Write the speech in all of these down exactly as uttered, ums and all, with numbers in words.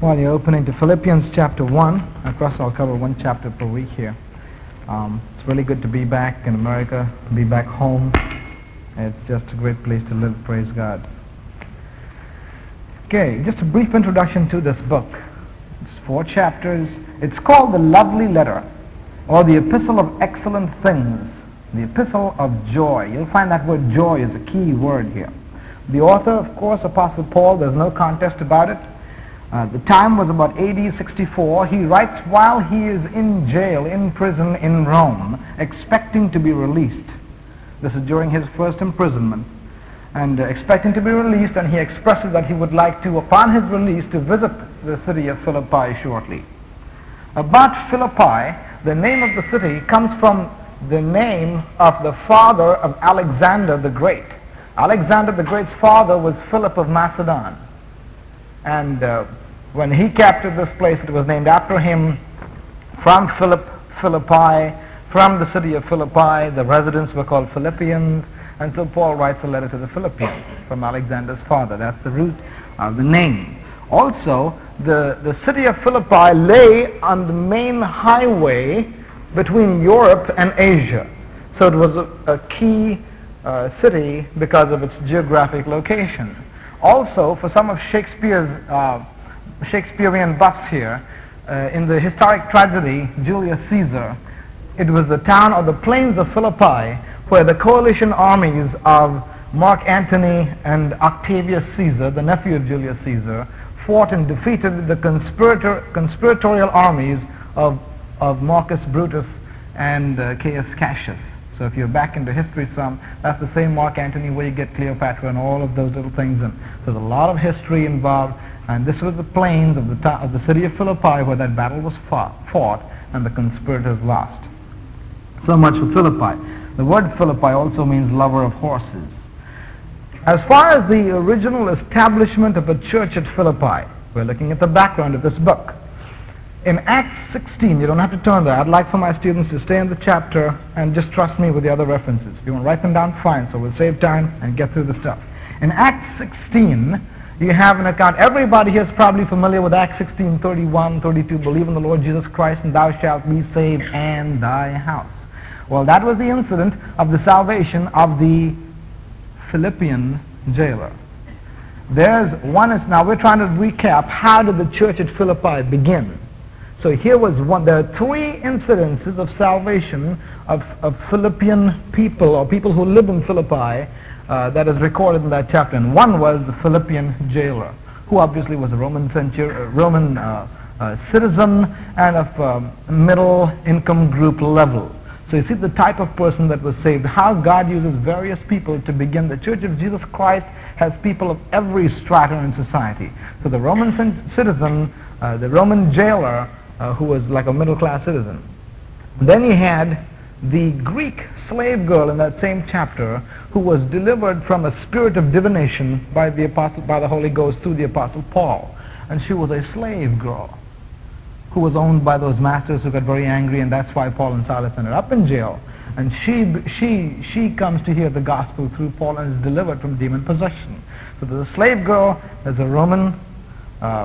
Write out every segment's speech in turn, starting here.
Well, you're opening to Philippians chapter one. Of course, I'll cover one chapter per week here. Um, it's really good to be back in America, to be back home. It's just a great place to live, praise God. Okay, just a brief introduction to this book. It's four chapters. It's called the Lovely Letter, or the Epistle of Excellent Things, the Epistle of Joy. You'll find that word joy is a key word here. The author, of course, Apostle Paul, there's no contest about it. Uh, the time was about A D sixty-four. He writes while he is in jail, in prison in Rome, expecting to be released. This is during his first imprisonment. And uh, expecting to be released, and he expresses that he would like to, upon his release, to visit the city of Philippi shortly. About Philippi, the name of the city comes from the name of the father of Alexander the Great. Alexander the Great's father was Philip of Macedon. And uh, when he captured this place, it was named after him. From Philip, Philippi, from the city of Philippi, the residents were called Philippians. And so Paul writes a letter to the Philippians from Alexander's father. That's the root of the name. Also, the, the city of Philippi lay on the main highway between Europe and Asia. So it was a, a key uh, city because of its geographic location. Also, for some of Shakespeare's uh, Shakespearean buffs here, uh, in the historic tragedy Julius Caesar, it was the town or the plains of Philippi where the coalition armies of Mark Antony and Octavius Caesar, the nephew of Julius Caesar, fought and defeated the conspirator, conspiratorial armies of, of Marcus Brutus and uh, Caius Cassius. So if you're back into history some, that's the same Mark Antony where you get Cleopatra and all of those little things. And there's a lot of history involved. And this was the plains of the, ta- of the city of Philippi where that battle was fought, fought and the conspirators lost. So much for Philippi. The word Philippi also means lover of horses. As far as the original establishment of a church at Philippi, we're looking at the background of this book. In Acts sixteen, you don't have to turn there. I'd like for my students to stay in the chapter and just trust me with the other references. If you want to write them down, fine, so we'll save time and get through the stuff. In Acts sixteen, you have an account. Everybody here is probably familiar with Acts sixteen, thirty-one, thirty-two. Believe in the Lord Jesus Christ and thou shalt be saved and thy house. Well, that was the incident of the salvation of the Philippian jailer. There's one, is now we're trying to recap how did the church at Philippi begin. So here was one, there are three incidences of salvation of, of Philippian people or people who live in Philippi uh, that is recorded in that chapter. And one was the Philippian jailer, who obviously was a Roman, centur- uh, Roman uh, uh, citizen and of um, middle income group level. So you see the type of person that was saved, how God uses various people to begin. The Church of Jesus Christ has people of every strata in society. So the Roman citizen, uh, the Roman jailer, uh, who was like a middle-class citizen. Then you had the Greek slave girl in that same chapter who was delivered from a spirit of divination by the apostle, by the Holy Ghost through the Apostle Paul. And she was a slave girl who was owned by those masters who got very angry, and that's why Paul and Silas ended up in jail. And she she she comes to hear the gospel through Paul and is delivered from demon possession. So there's a slave girl, there's a Roman uh,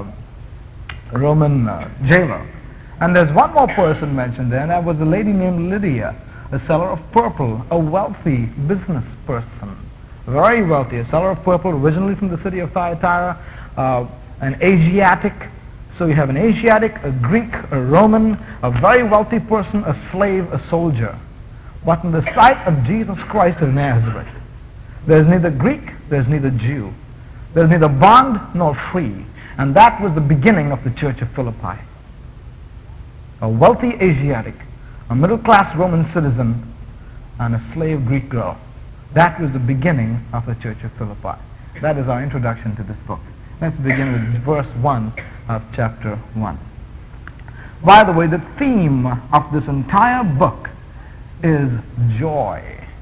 Roman uh, jailer. And there's one more person mentioned there, and that was a lady named Lydia, a seller of purple, a wealthy business person, very wealthy, a seller of purple, originally from the city of Thyatira, uh, an Asiatic. So you have an Asiatic, a Greek, a Roman, a very wealthy person, a slave, a soldier. But in the sight of Jesus Christ of Nazareth, there's neither Greek, there's neither Jew. There's neither bond nor free. And that was the beginning of the church of Philippi. A wealthy Asiatic, a middle-class Roman citizen, and a slave Greek girl. That was the beginning of the church of Philippi. That is our introduction to this book. Let's begin with verse one of chapter one. By the way, the theme of this entire book is joy.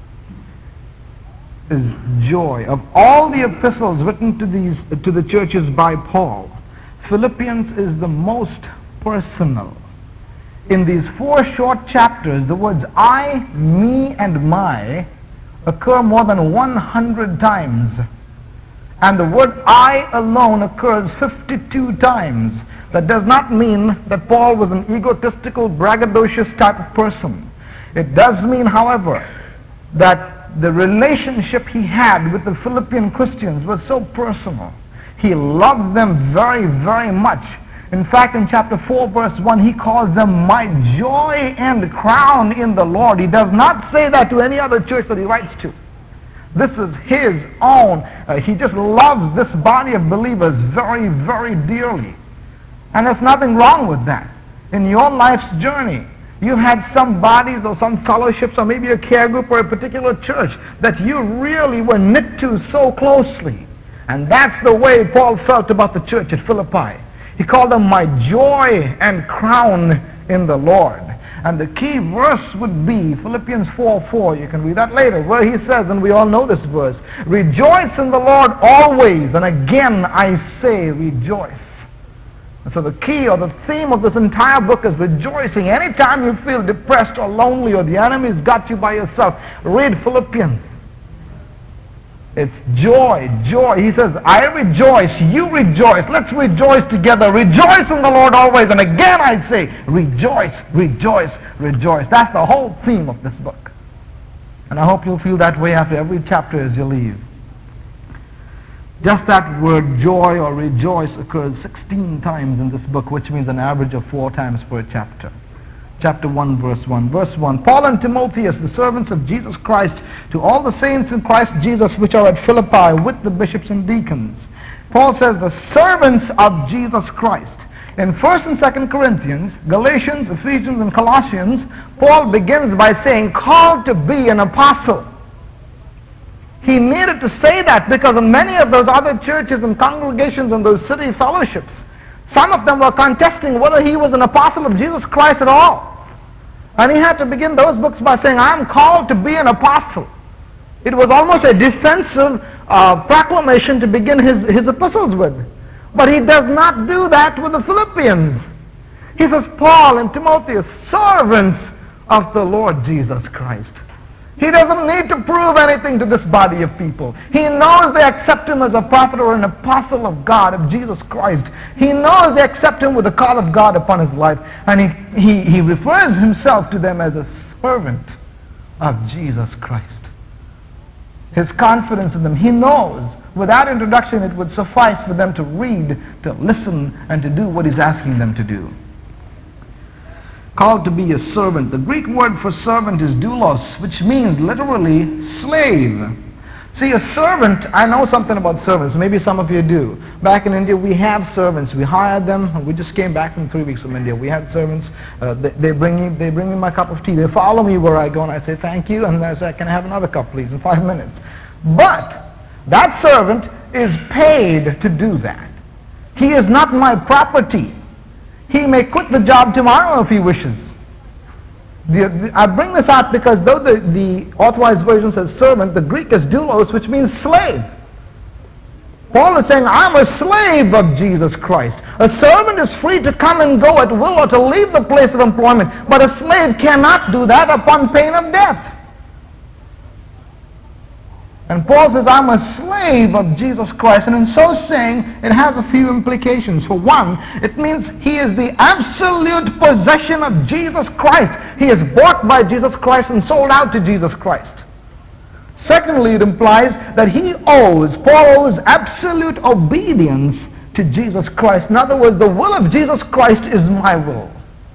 Is joy. Of all the epistles written to these to the churches by Paul, Philippians is the most personal. In these four short chapters, the words I, me, and my occur more than one hundred times. And the word I alone occurs fifty-two times, That does not mean that Paul was an egotistical, braggadocious type of person. It does mean, however, that the relationship he had with the Philippian Christians was so personal. He loved them very, very much. In fact, in chapter four, verse one, he calls them my joy and crown in the Lord. He does not say that to any other church that he writes to. This is his own. Uh, he just loves this body of believers very, very dearly. And there's nothing wrong with that. In your life's journey, you've had some bodies or some fellowships or maybe a care group or a particular church that you really were knit to so closely. And that's the way Paul felt about the church at Philippi. He called them my joy and crown in the Lord. And the key verse would be Philippians four four. You can read that later, where he says, and we all know this verse, rejoice in the Lord always, and again I say rejoice. And so the key or the theme of this entire book is rejoicing. Anytime you feel depressed or lonely or the enemy's got you by yourself, read Philippians. It's joy, joy. He says, I rejoice, you rejoice. Let's rejoice together. Rejoice in the Lord always. And again I say, rejoice, rejoice, rejoice. That's the whole theme of this book. And I hope you'll feel that way after every chapter as you leave. Just that word joy or rejoice occurs sixteen times in this book, which means an average of four times per chapter. Chapter one, verse one. Verse one, Paul and Timotheus, the servants of Jesus Christ, to all the saints in Christ Jesus which are at Philippi with the bishops and deacons. Paul says the servants of Jesus Christ. In First and Second Corinthians, Galatians, Ephesians, and Colossians, Paul begins by saying, called to be an apostle. He needed to say that because in many of those other churches and congregations and those city fellowships, some of them were contesting whether he was an apostle of Jesus Christ at all. And he had to begin those books by saying, I'm called to be an apostle. It was almost a defensive uh, proclamation to begin his, his epistles with. But he does not do that with the Philippians. He says, Paul and Timotheus, servants of the Lord Jesus Christ. He doesn't need to prove anything to this body of people. He knows they accept him as a prophet or an apostle of God, of Jesus Christ. He knows they accept him with the call of God upon his life. And he, he, he refers himself to them as a servant of Jesus Christ. His confidence in them, he knows without introduction it would suffice for them to read, to listen, and to do what he's asking them to do. Called to be a servant. The Greek word for servant is doulos, which means literally slave. See, a servant, I know something about servants. Maybe some of you do. Back in India, we have servants. We hired them. We just came back from three weeks from India. We had servants. Uh, they, they bring me, they bring me my cup of tea. They follow me where I go, and I say thank you, and I say, can I have another cup, please, in five minutes. But that servant is paid to do that. He is not my property. He may quit the job tomorrow if he wishes. The, the, I bring this out because though the, the authorized version says servant, the Greek is doulos, which means slave. Paul is saying, I'm a slave of Jesus Christ. A servant is free to come and go at will or to leave the place of employment, but a slave cannot do that upon pain of death. And Paul says, I'm a slave of Jesus Christ. And in so saying, it has a few implications. For one, it means he is the absolute possession of Jesus Christ. He is bought by Jesus Christ and sold out to Jesus Christ. Secondly, it implies that he owes, Paul owes absolute obedience to Jesus Christ. In other words, the will of Jesus Christ is my will.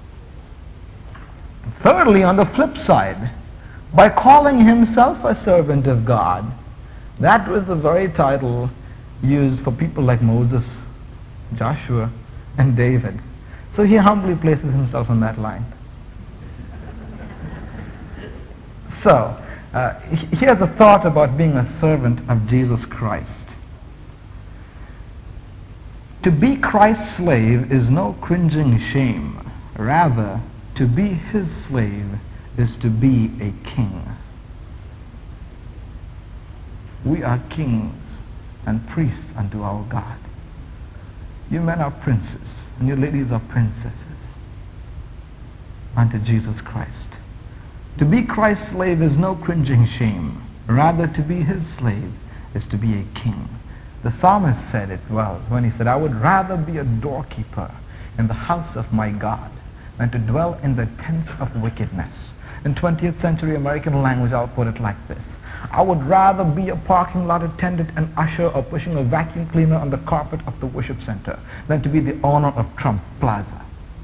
Thirdly, on the flip side, by calling himself a servant of God, that was the very title used for people like Moses, Joshua, and David. So he humbly places himself on that line. So, uh, here's a thought about being a servant of Jesus Christ. To be Christ's slave is no cringing shame. Rather, to be his slave is to be a king. We are kings and priests unto our God. You men are princes, and you ladies are princesses unto Jesus Christ. To be Christ's slave is no cringing shame. Rather, to be his slave is to be a king. The psalmist said it well when he said, I would rather be a doorkeeper in the house of my God than to dwell in the tents of wickedness. In twentieth century American language, I'll put it like this. I would rather be a parking lot attendant, an usher, or pushing a vacuum cleaner on the carpet of the worship center than to be the owner of Trump Plaza.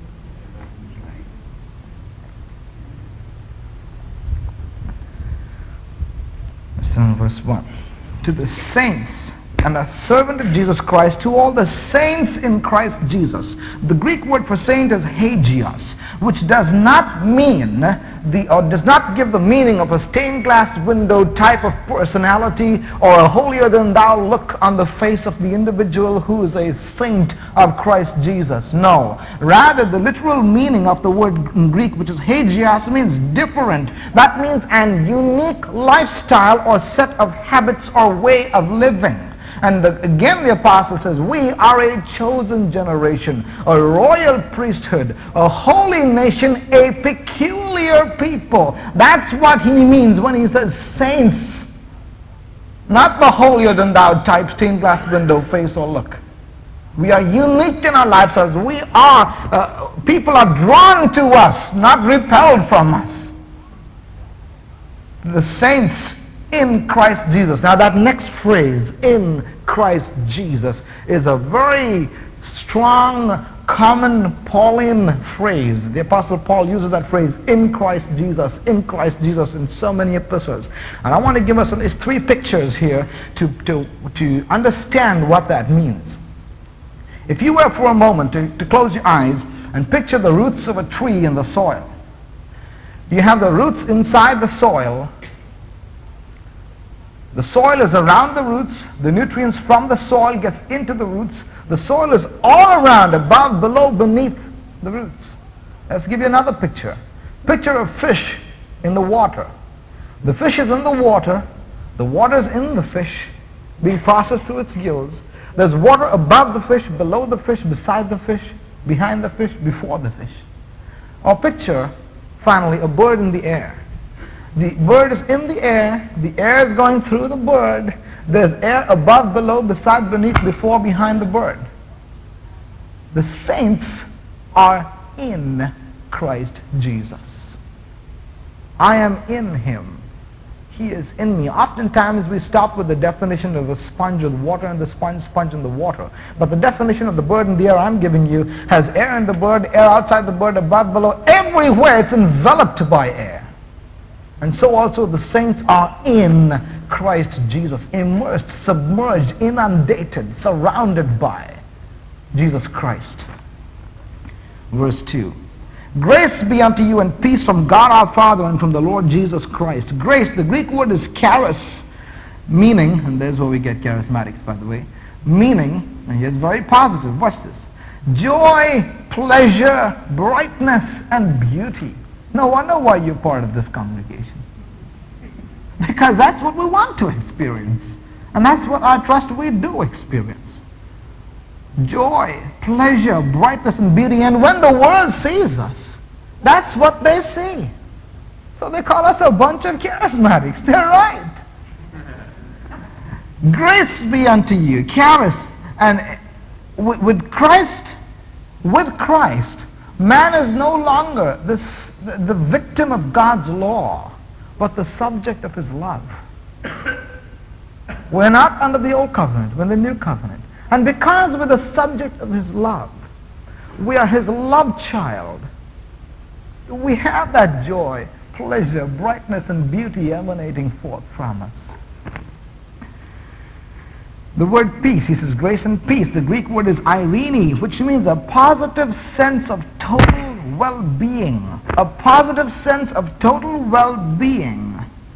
In verse one, to the saints and a servant of Jesus Christ, to all the saints in Christ Jesus. The Greek word for saint is hagios, which does not mean the, or does not give the meaning of a stained glass window type of personality or a holier than thou look on the face of the individual who is a saint of Christ Jesus. No. Rather, the literal meaning of the word in Greek, which is hagios, means different. That means an unique lifestyle or set of habits or way of living. And the, again the apostle says, we are a chosen generation, a royal priesthood, a holy nation, a peculiar people. That's what he means when he says saints. Not the holier than thou type, stained glass window face or look. We are unique in our lifestyles. We are, uh, people are drawn to us, not repelled from us. The saints in Christ Jesus. Now that next phrase, in Christ Jesus, is a very strong, common Pauline phrase. The Apostle Paul uses that phrase, in Christ Jesus, in Christ Jesus, in so many epistles. And I want to give us at least three pictures here to, to, to understand what that means. If you were for a moment to, to close your eyes and picture the roots of a tree in the soil. You have the roots inside the soil. The soil is around the roots. The nutrients from the soil gets into the roots. The soil is all around, above, below, beneath the roots. Let's give you another picture. Picture a fish in the water. The fish is in the water. The water is in the fish, being processed through its gills. There's water above the fish, below the fish, beside the fish, behind the fish, before the fish. Or picture, finally, a bird in the air. The bird is in the air. The air is going through the bird. There's air above, below, beside, beneath, before, behind the bird. The saints are in Christ Jesus. I am in him. He is in me. Oftentimes we stop with the definition of a sponge with water and the sponge, sponge in the water. But the definition of the bird in the air I'm giving you has air in the bird, air outside the bird, above, below. Everywhere it's enveloped by air. And so also the saints are in Christ Jesus, immersed, submerged, inundated, surrounded by Jesus Christ. Verse two. Grace be unto you and peace from God our Father and from the Lord Jesus Christ. Grace, the Greek word is charis, meaning, and there's where we get charismatics, by the way, meaning, and here's very positive, watch this, joy, pleasure, brightness, and beauty. No wonder why you're part of this congregation. Because that's what we want to experience. And that's what I trust we do experience. Joy, pleasure, brightness, and beauty. And when the world sees us, that's what they see. So they call us a bunch of charismatics. They're right. Grace be unto you, charis. And with, with Christ, with Christ, man is no longer this, the, the victim of God's law, but the subject of his love. We're not under the old covenant, we're in the new covenant. And because we're the subject of his love, we are his love child. We have that joy, pleasure, brightness, and beauty emanating forth from us. The word peace, he says grace and peace. The Greek word is eirene, which means a positive sense of total well-being. A positive sense of total well-being.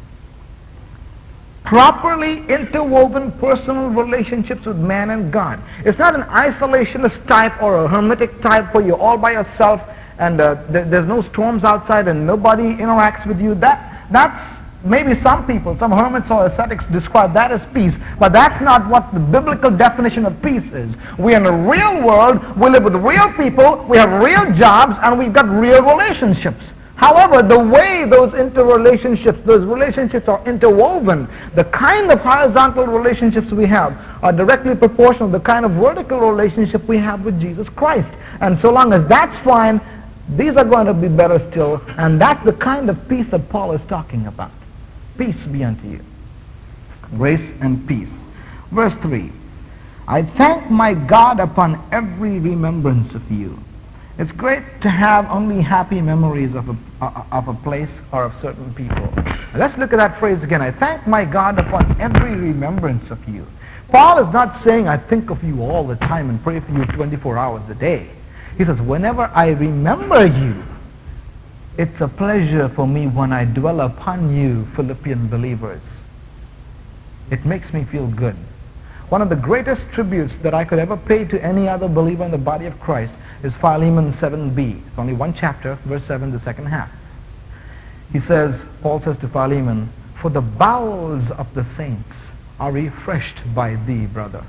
Properly interwoven personal relationships with man and God. It's not an isolationist type or a hermetic type where you're all by yourself and uh, th- there's no storms outside and nobody interacts with you. That That's maybe some people, some hermits or ascetics describe that as peace, but that's not what the biblical definition of peace is. We're in a real world, we live with real people, we have real jobs, and we've got real relationships. However, the way those interrelationships, those relationships are interwoven, the kind of horizontal relationships we have are directly proportional to the kind of vertical relationship we have with Jesus Christ. And so long as that's fine, these are going to be better still, and that's the kind of peace that Paul is talking about. Peace be unto you. Grace and peace. Verse three. I thank my God upon every remembrance of you. It's great to have only happy memories of a, uh, of a place or of certain people. Let's look at that phrase again. I thank my God upon every remembrance of you. Paul is not saying I think of you all the time and pray for you twenty-four hours a day. He says, whenever I remember you, it's a pleasure for me when I dwell upon you, Philippian believers. It makes me feel good. One of the greatest tributes that I could ever pay to any other believer in the body of Christ is Philemon seven b. It's only one chapter, verse seven, the second half. He says, Paul says to Philemon, for the bowels of the saints are refreshed by thee, brother.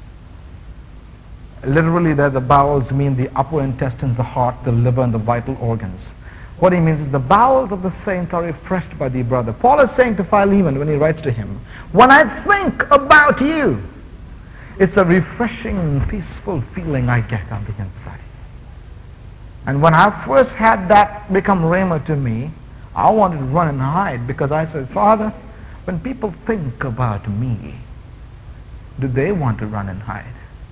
Literally there the bowels mean the upper intestines, the heart, the liver, and the vital organs. What he means is the bowels of the saints are refreshed by thee, brother. Paul is saying to Philemon when he writes to him, when I think about you, it's a refreshing, peaceful feeling I get on the inside. And when I first had that become rhema to me, I wanted to run and hide because I said, Father, when people think about me, do they want to run and hide?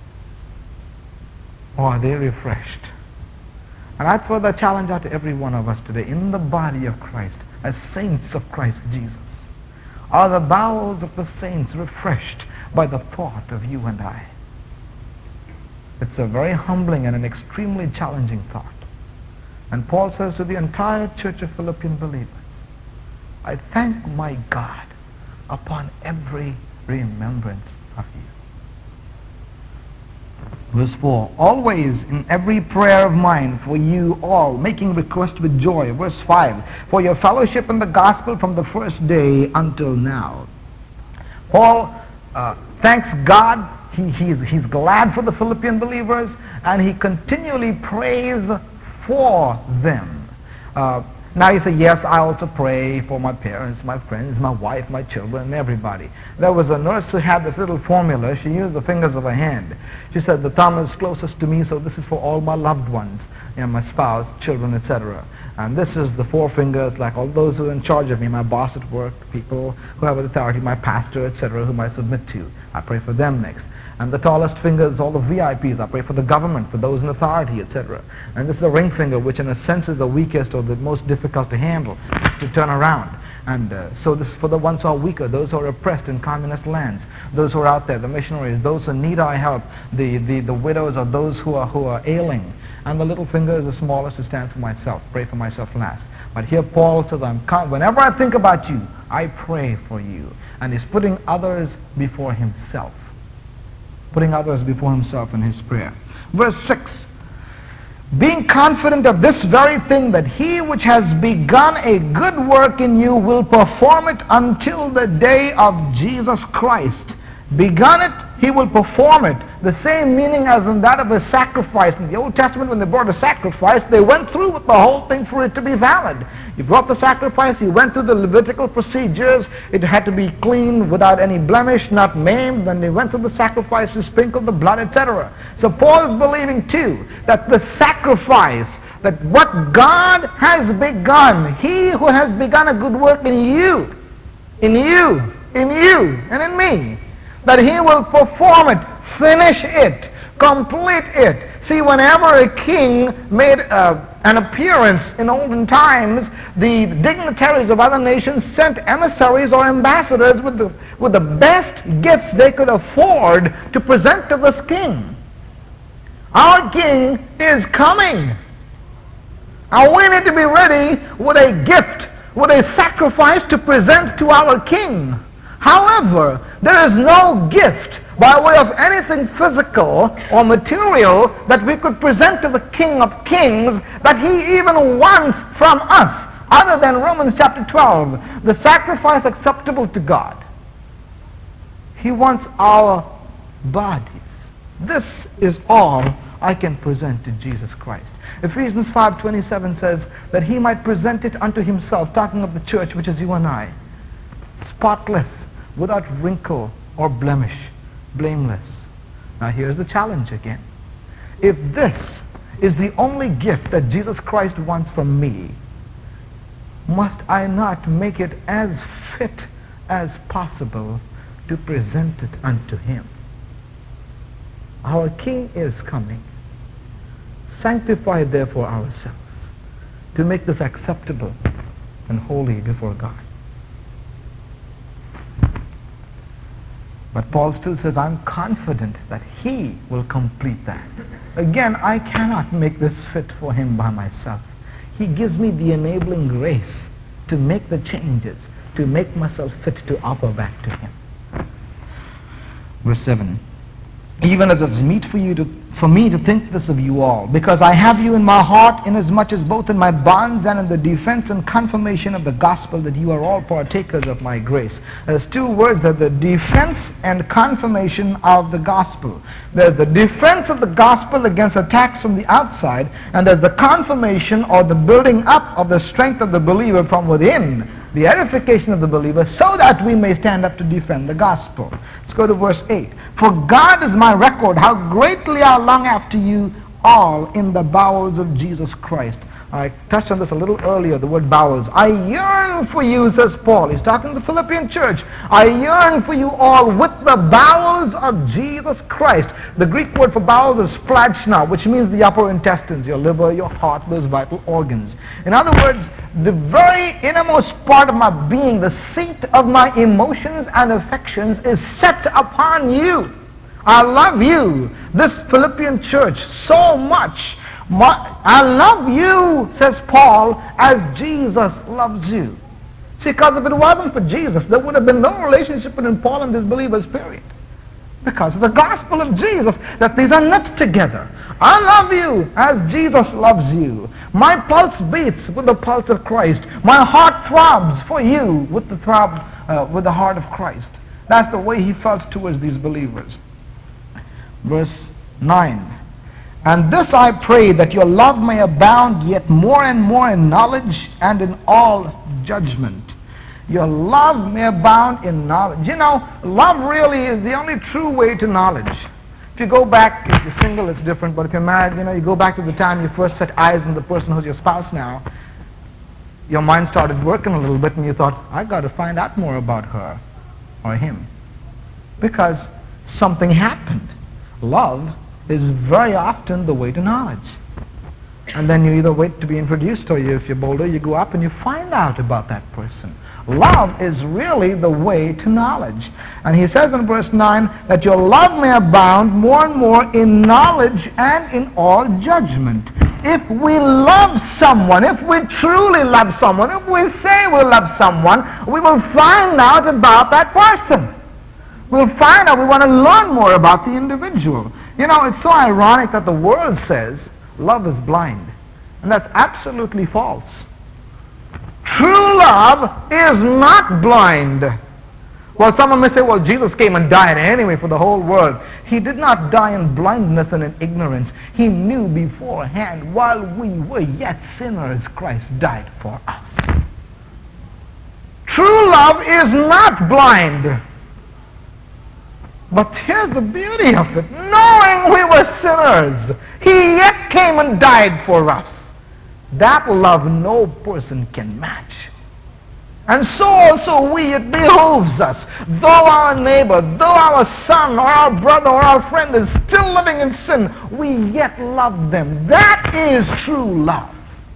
Or are they refreshed? And I throw that challenge out to every one of us today in the body of Christ, as saints of Christ Jesus. Are the bowels of the saints refreshed by the thought of you and I? It's a very humbling and an extremely challenging thought. And Paul says to the entire church of Philippian believers, I thank my God upon every remembrance of you. Verse four, always in every prayer of mine for you all, making request with joy. Verse five, for your fellowship in the gospel from the first day until now. Paul uh, thanks God. He, he's, he's glad for the Philippian believers, and he continually prays for them. Uh, now you say, yes, I also pray for my parents, my friends, my wife, my children, everybody. There was a nurse who had this little formula. She used the fingers of her hand. She said, the thumb is closest to me, so this is for all my loved ones, you know, my spouse, children, et cetera. And this is the four fingers, like all those who are in charge of me, my boss at work, people who have authority, my pastor, et cetera, whom I submit to. I pray for them next. And the tallest finger is all the V I Ps. I pray for the government, for those in authority, et cetera. And this is the ring finger, which in a sense is the weakest or the most difficult to handle, to turn around. And uh, so this is for the ones who are weaker, those who are oppressed in communist lands, those who are out there, the missionaries, those who need our help, the, the, the widows or those who are, who are ailing. And the little finger is the smallest, it stands for myself. Pray for myself last. But here Paul says, I'm con- whenever I think about you, I pray for you. And he's putting others before himself. Putting others before himself in his prayer. Verse six, being confident of this very thing, that he which has begun a good work in you will perform it until the day of Jesus Christ. Begun it, he will perform it. The same meaning as in that of a sacrifice. In the Old Testament, when they brought a sacrifice, they went through with the whole thing for it to be valid. You brought the sacrifice, you went through the Levitical procedures, it had to be clean without any blemish, not maimed. Then they went through the sacrifice, you sprinkled the blood, et cetera. So Paul is believing too that the sacrifice, that what God has begun, he who has begun a good work in you, in you, in you, and in me, that he will perform it, finish it, complete it. See, whenever a king made uh, an appearance in olden times, the dignitaries of other nations sent emissaries or ambassadors with the, with the best gifts they could afford to present to this king. Our king is coming. And we need to be ready with a gift, with a sacrifice to present to our king. However, there is no gift by way of anything physical or material that we could present to the King of Kings that he even wants from us, other than Romans chapter twelve, the sacrifice acceptable to God. He wants our bodies. This is all I can present to Jesus Christ. Ephesians five twenty-seven says that he might present it unto himself, talking of the church, which is you and I, spotless, without wrinkle or blemish, blameless. Now here's the challenge again. If this is the only gift that Jesus Christ wants from me, must I not make it as fit as possible to present it unto him? Our King is coming. Sanctify therefore ourselves to make this acceptable and holy before God. But Paul still says, I'm confident that he will complete that. Again, I cannot make this fit for him by myself. He gives me the enabling grace to make the changes, to make myself fit to offer back to him. Verse seven. Even as it's meet for you to, for me to think this of you all, because I have you in my heart, inasmuch as both in my bonds and in the defense and confirmation of the gospel that you are all partakers of my grace. There's two words there, the defense and confirmation of the gospel. There's the defense of the gospel against attacks from the outside, and there's the confirmation or the building up of the strength of the believer from within, the edification of the believer, so that we may stand up to defend the gospel. Let's go to verse eight. For God is my record, how greatly I long after you all in the bowels of Jesus Christ. I touched on this a little earlier, the word bowels. I yearn for you, says Paul. He's talking to the Philippian church. I yearn for you all with the bowels of Jesus Christ. The Greek word for bowels is splachna, which means the upper intestines, your liver, your heart, those vital organs. In other words, the very innermost part of my being, the seat of my emotions and affections, is set upon you. I love you, this Philippian church, so much. My, I love you, says Paul, as Jesus loves you. See, because if it wasn't for Jesus, there would have been no relationship between Paul and these believers, period. Because of the gospel of Jesus, that these are knit together. I love you as Jesus loves you. My pulse beats with the pulse of Christ. My heart throbs for you with the throb, uh, with the heart of Christ. That's the way he felt towards these believers. Verse nine. And this I pray, that your love may abound yet more and more in knowledge and in all judgment. Your love may abound in knowledge. You know, love really is the only true way to knowledge. If you go back, if you're single, it's different, but if you're married, you know, you go back to the time you first set eyes on the person who's your spouse now, your mind started working a little bit and you thought, I got to find out more about her or him. Because something happened. Love is very often the way to knowledge. And then you either wait to be introduced, or you, if you're bolder, you go up and you find out about that person. Love is really the way to knowledge. And he says in verse nine that your love may abound more and more in knowledge and in all judgment. If we love someone, if we truly love someone, if we say we love someone, we will find out about that person. We'll find out, we want to learn more about the individual. You know, it's so ironic that the world says love is blind. And that's absolutely false. True love is not blind. Well, someone may say, well, Jesus came and died anyway for the whole world. He did not die in blindness and in ignorance. He knew beforehand, while we were yet sinners, Christ died for us. True love is not blind. But here's the beauty of it. Knowing we were sinners, he yet came and died for us. That love no person can match. And so also we, it behooves us, though our neighbor, though our son or our brother or our friend is still living in sin, we yet love them. That is true love.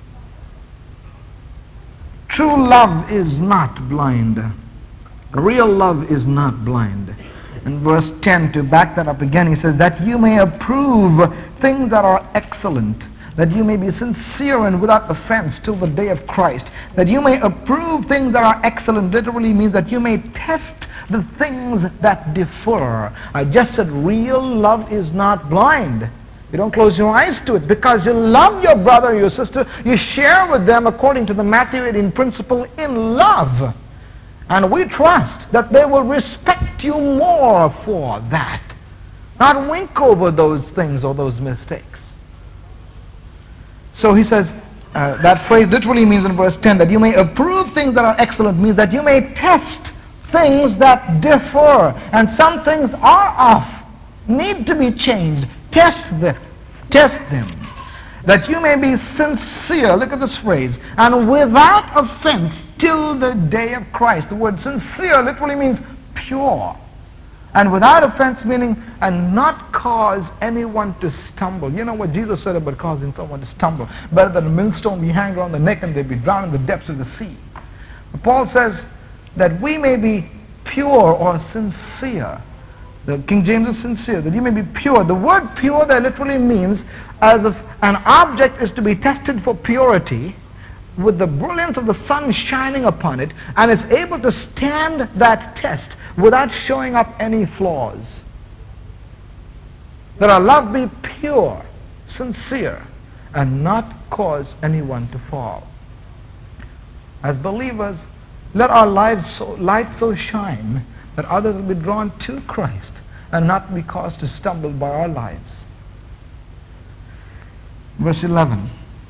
True love is not blind. Real love is not blind. In verse ten, to back that up again, he says, that you may approve things that are excellent, that you may be sincere and without offense till the day of Christ. That you may approve things that are excellent literally means that you may test the things that differ. I just said real love is not blind. You don't close your eyes to it because you love your brother or your sister. You share with them according to the Matthew eighteen principle in love. And we trust that they will respect you more for that. Not wink over those things or those mistakes. So he says, uh, that phrase literally means in verse ten that you may approve things that are excellent, means that you may test things that differ. And some things are off, need to be changed. Test them. Test them. That you may be sincere, look at this phrase, and without offense till the day of Christ. The word sincere literally means pure. And without offense meaning, and not cause anyone to stumble. You know what Jesus said about causing someone to stumble? Better than a millstone be hanged around the neck and they be drowned in the depths of the sea. But Paul says that we may be pure or sincere. The King James is sincere, that you may be pure. The word pure there literally means as if an object is to be tested for purity with the brilliance of the sun shining upon it, and it's able to stand that test without showing up any flaws. That our love be pure, sincere, and not cause anyone to fall. As believers, let our lives so, light so shine that others will be drawn to Christ and not be caused to stumble by our lives. Verse eleven.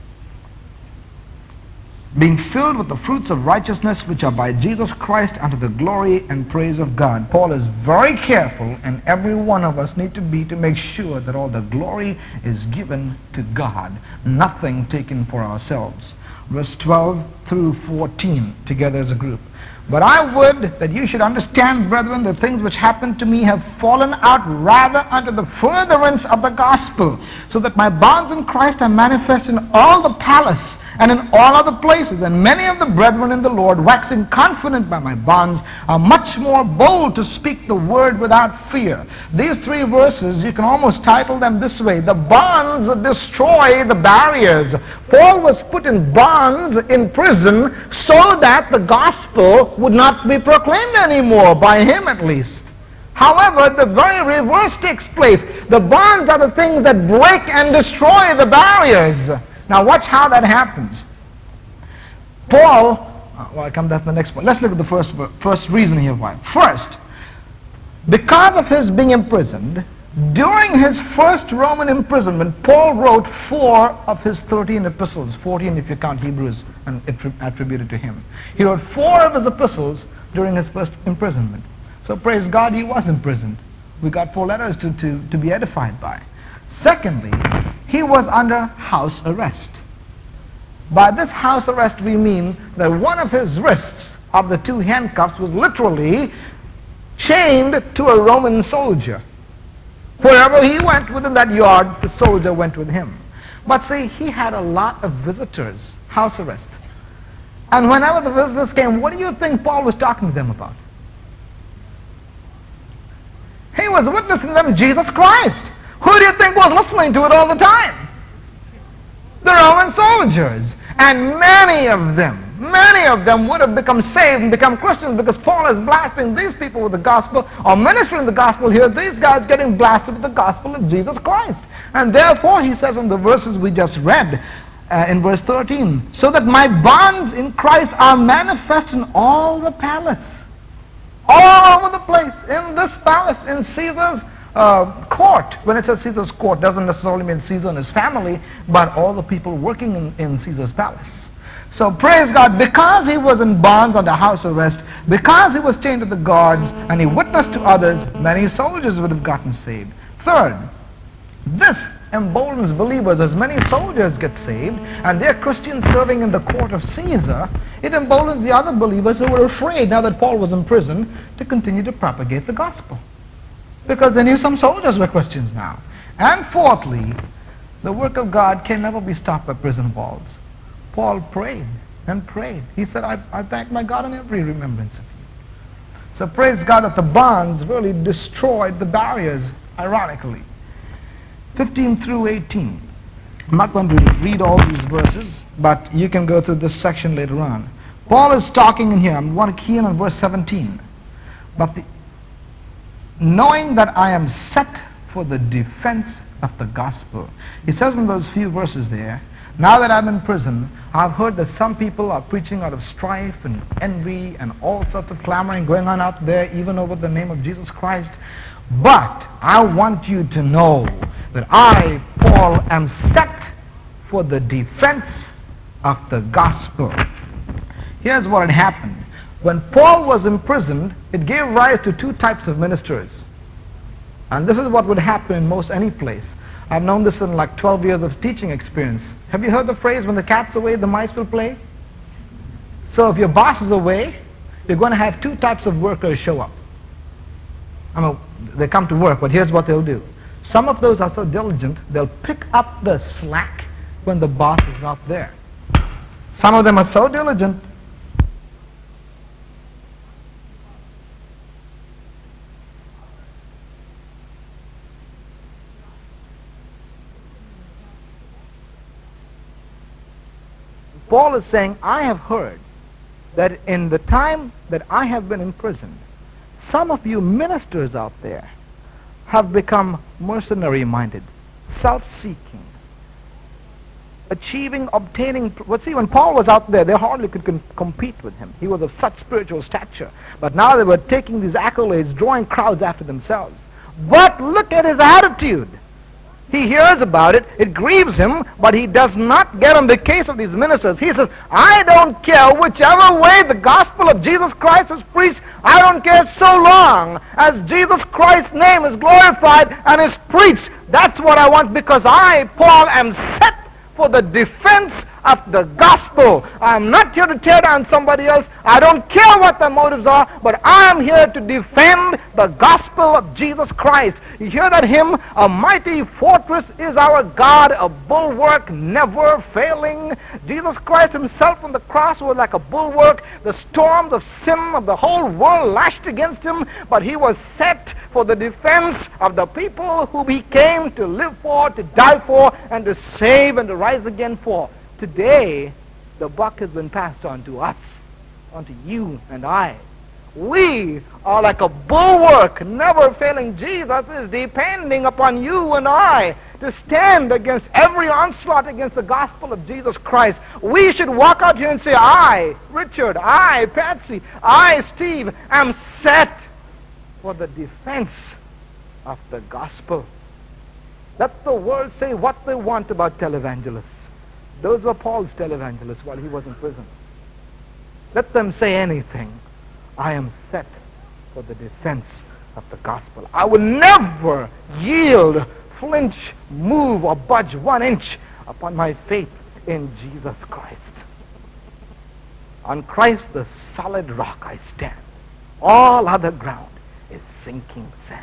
Being filled with the fruits of righteousness which are by Jesus Christ unto the glory and praise of God. Paul is very careful, and every one of us need to be, to make sure that all the glory is given to God, nothing taken for ourselves. Verse twelve through fourteen, together as a group. But I would that you should understand, brethren, the things which happened to me have fallen out rather unto the furtherance of the gospel, so that my bonds in Christ are manifest in all the palace and in all other places. And many of the brethren in the Lord, waxing confident by my bonds, are much more bold to speak the word without fear. These three verses, you can almost title them this way: the bonds destroy the barriers. Paul was put in bonds in prison so that the gospel would not be proclaimed anymore, by him at least. However, the very reverse takes place. The bonds are the things that break and destroy the barriers. Now watch how that happens. Paul, uh, well, I come to the next one. Let's look at the first, first reason here why. First, because of his being imprisoned, during his first Roman imprisonment, Paul wrote four of his thirteen epistles, fourteen if you count Hebrews and attributed to him. He wrote four of his epistles during his first imprisonment. So praise God, he was imprisoned. We got four letters to, to, to be edified by. Secondly, he was under house arrest. By this house arrest we mean that one of his wrists of the two handcuffs was literally chained to a Roman soldier. Wherever he went within that yard, the soldier went with him. But see, he had a lot of visitors, house arrest. And whenever the visitors came, what do you think Paul was talking to them about? He was witnessing them Jesus Christ. Who do you think was listening to it all the time? The Roman soldiers. And many of them, many of them would have become saved and become Christians because Paul is blasting these people with the gospel, or ministering the gospel here. These guys getting blasted with the gospel of Jesus Christ. And therefore, he says in the verses we just read, uh, in verse thirteen, so that my bonds in Christ are manifest in all the palace. All over the place. In this palace, in Caesar's Uh, court. When it says Caesar's court, doesn't necessarily mean Caesar and his family, but all the people working in, in Caesar's palace. So praise God, because he was in bonds under house arrest, because he was chained to the guards, and he witnessed to others, many soldiers would have gotten saved. Third, this emboldens believers. As many soldiers get saved, and they're Christians serving in the court of Caesar, it emboldens the other believers who were afraid, now that Paul was in prison, to continue to propagate the gospel. Because they knew some soldiers were Christians now. And fourthly, the work of God can never be stopped by prison walls. Paul prayed and prayed. He said, I, I thank my God in every remembrance of you. So praise God that the bonds really destroyed the barriers, ironically. fifteen through eighteen. I'm not going to read all these verses, but you can go through this section later on. Paul is talking in here. I want to key in on verse seventeen. But the knowing that I am set for the defense of the gospel. He says in those few verses there, now that I'm in prison, I've heard that some people are preaching out of strife and envy and all sorts of clamoring going on out there, even over the name of Jesus Christ. But I want you to know that I, Paul, am set for the defense of the gospel. Here's what had happened. When Paul was imprisoned, it gave rise to two types of ministers. And this is what would happen in most any place. I've known this in like twelve years of teaching experience. Have you heard the phrase, when the cat's away, the mice will play? So if your boss is away, you're going to have two types of workers show up. I mean, they come to work, but here's what they'll do. Some of those are so diligent, they'll pick up the slack when the boss is not there. Some of them are so diligent, Paul is saying, I have heard that in the time that I have been imprisoned, some of you ministers out there have become mercenary-minded, self-seeking, achieving, obtaining. Well, see, when Paul was out there, they hardly could com- compete with him. He was of such spiritual stature. But now they were taking these accolades, drawing crowds after themselves. But look at his attitude. He hears about it, it grieves him, but he does not get on the case of these ministers. He says, I don't care whichever way the gospel of Jesus Christ is preached, I don't care so long as Jesus Christ's name is glorified and is preached. That's what I want, because I, Paul, am set for the defense of the gospel. I'm not here to tear down somebody else. I don't care what their motives are, but I'm here to defend the gospel of Jesus Christ. You hear that hymn? A mighty fortress is our God, a bulwark never failing. Jesus Christ himself on the cross was like a bulwark. The storms of sin of the whole world lashed against him, but he was set for the defense of the people who he came to live for, to die for, and to save and to rise again for. Today, the buck has been passed on to us, on to you and I. We are like a bulwark, never failing. Jesus is depending upon you and I to stand against every onslaught against the gospel of Jesus Christ. We should walk out here and say, I, Richard, I, Patsy, I, Steve, am set for the defense of the gospel. Let the world say what they want about televangelists. Those were Paul's televangelists while he was in prison. Let them say anything. I am set for the defense of the gospel. I will never yield, flinch, move, or budge one inch upon my faith in Jesus Christ. On Christ, the solid rock, I stand. All other ground is sinking sand.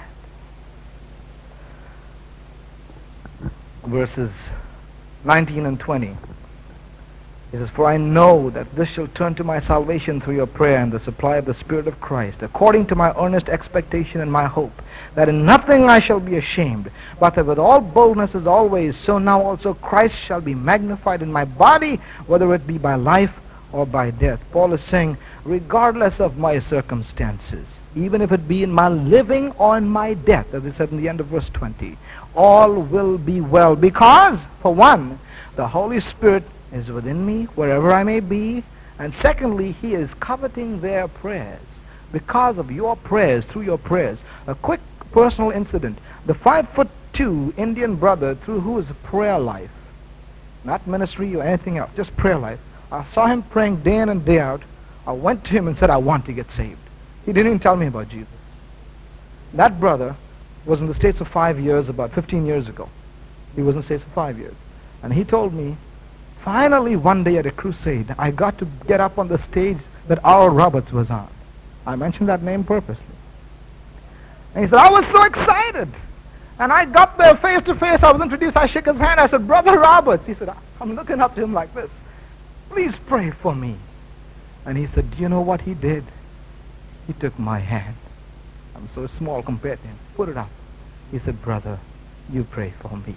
Verses nineteen and twenty. It says, for I know that this shall turn to my salvation through your prayer and the supply of the Spirit of Christ, according to my earnest expectation and my hope, that in nothing I shall be ashamed, but that with all boldness as always, so now also Christ shall be magnified in my body, whether it be by life or by death. Paul is saying, regardless of my circumstances, even if it be in my living or in my death, as he said in the end of verse twenty, all will be well, because, for one, the Holy Spirit is within me wherever I may be, and secondly, he is coveting their prayers because of your prayers, through your prayers. A quick personal incident. The five foot two Indian brother through whose prayer life, not ministry or anything else, just prayer life, I saw him praying day in and day out. I went to him and said, I want to get saved. He didn't even tell me about Jesus. That brother was in the States for five years, about fifteen years ago. He was in the States for five years. And he told me, finally one day at a crusade, I got to get up on the stage that Oral Roberts was on. I mentioned that name purposely. And he said, I was so excited. And I got there face to face. I was introduced. I shook his hand. I said, Brother Roberts. He said, I'm looking up to him like this. Please pray for me. And he said, do you know what he did? He took my hand. I'm so small compared to him. Put it up. He said, brother, you pray for me.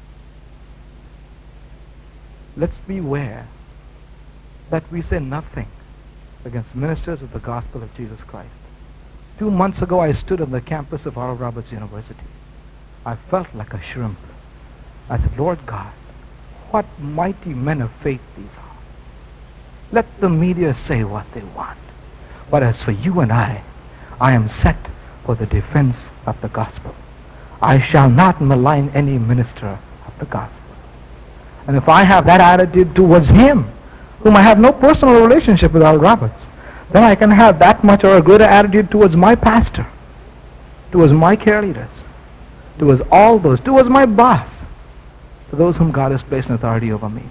Let's beware that we say nothing against ministers of the gospel of Jesus Christ. Two months ago, I stood on the campus of Oral Roberts University. I felt like a shrimp. I said, Lord God, what mighty men of faith these are. Let the media say what they want. But as for you and I, I am set for the defense of the gospel. I shall not malign any minister of the gospel. And if I have that attitude towards him, whom I have no personal relationship with Oral Roberts, then I can have that much or a greater attitude towards my pastor, towards my care leaders, towards all those, towards my boss, to those whom God has placed in authority over me.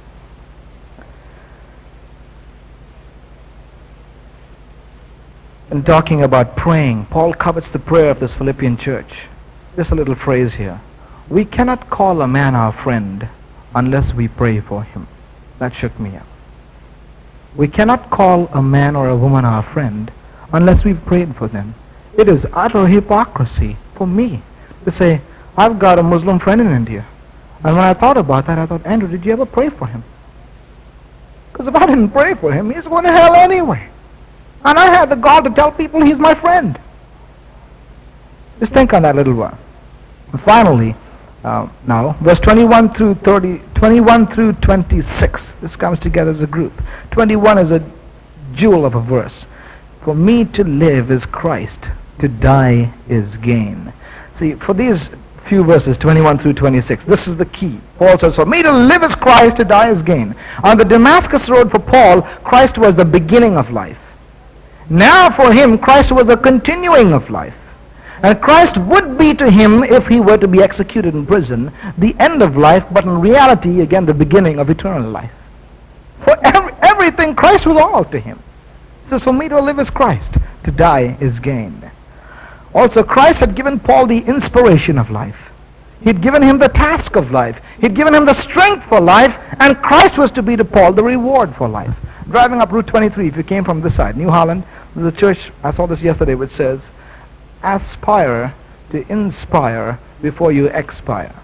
In talking about praying, Paul covets the prayer of this Philippian church. Just a little phrase here. We cannot call a man our friend unless we pray for him. That shook me up. We cannot call a man or a woman our friend unless we've prayed for them. It is utter hypocrisy for me to say, I've got a Muslim friend in India. And when I thought about that, I thought, Andrew, did you ever pray for him? Because if I didn't pray for him, he's going to hell anyway. And I had the gall to tell people he's my friend. Just think on that little while. And finally, uh, now, verse twenty-one through thirty, twenty-one through twenty-six. This comes together as a group. twenty-one is a jewel of a verse. For me to live is Christ, to die is gain. See, for these few verses, twenty-one through twenty-six, this is the key. Paul says, for me to live is Christ, to die is gain. On the Damascus road for Paul, Christ was the beginning of life. Now for him, Christ was the continuing of life. And Christ would be to him, if he were to be executed in prison, the end of life, but in reality, again, the beginning of eternal life. For every, everything, Christ was all to him. He says, for me to live is Christ, to die is gain. Also, Christ had given Paul the inspiration of life. He'd given him the task of life. He'd given him the strength for life, and Christ was to be to Paul the reward for life. Driving up Route twenty-three, if you came from this side, New Holland, there's a church, I saw this yesterday, which says, aspire to inspire before you expire.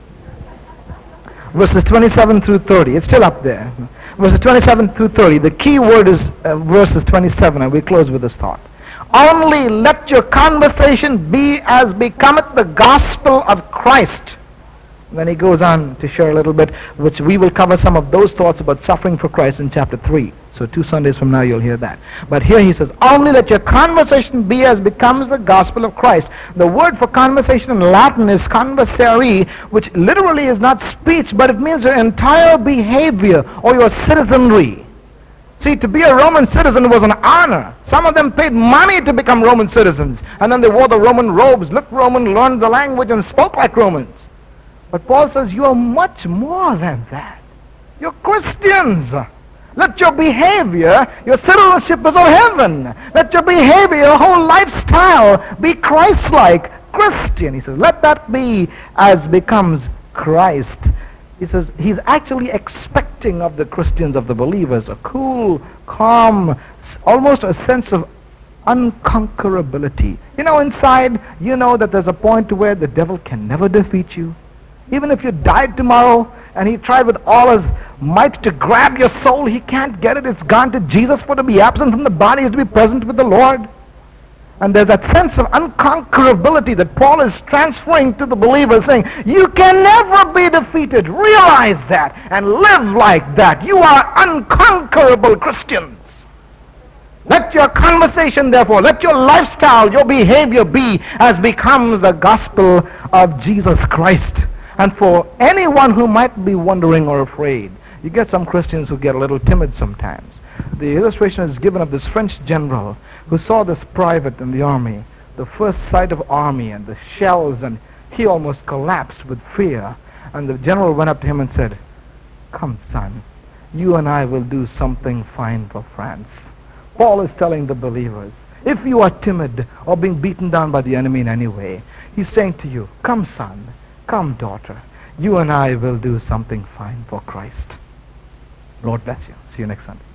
Verses twenty-seven through thirty, it's still up there. Verses twenty-seven through thirty, the key word is uh, verses twenty-seven, and we close with this thought. Only let your conversation be as becometh the gospel of Christ. Then he goes on to share a little bit, which we will cover some of those thoughts about suffering for Christ in chapter three. So two Sundays from now you'll hear that. But here he says, only let your conversation be as becomes the gospel of Christ. The word for conversation in Latin is conversare, which literally is not speech, but it means your entire behavior or your citizenry. See, to be a Roman citizen was an honor. Some of them paid money to become Roman citizens. And then they wore the Roman robes, looked Roman, learned the language, and spoke like Romans. But Paul says, you are much more than that. You're Christians. Let your behavior, your citizenship is of heaven. Let your behavior, your whole lifestyle be Christ-like, Christian. He says, let that be as becomes Christ. He says, he's actually expecting of the Christians, of the believers, a cool, calm, almost a sense of unconquerability. You know, inside, you know that there's a point to where the devil can never defeat you. Even if you died tomorrow and he tried with all his might to grab your soul, he can't get it. It's gone to Jesus. For to be absent from the body is to be present with the Lord. And there's that sense of unconquerability that Paul is transferring to the believers, saying, you can never be defeated. Realize that and live like that. You are unconquerable Christians. Let your conversation, therefore, let your lifestyle, your behavior be as becomes the gospel of Jesus Christ. And for anyone who might be wondering or afraid, you get some Christians who get a little timid sometimes. The illustration is given of this French general who saw this private in the army, the first sight of army and the shells, and he almost collapsed with fear. And the general went up to him and said, come, son, you and I will do something fine for France. Paul is telling the believers, if you are timid or being beaten down by the enemy in any way, he's saying to you, come, son, come, daughter, you and I will do something fine for Christ. Lord bless you. See you next Sunday.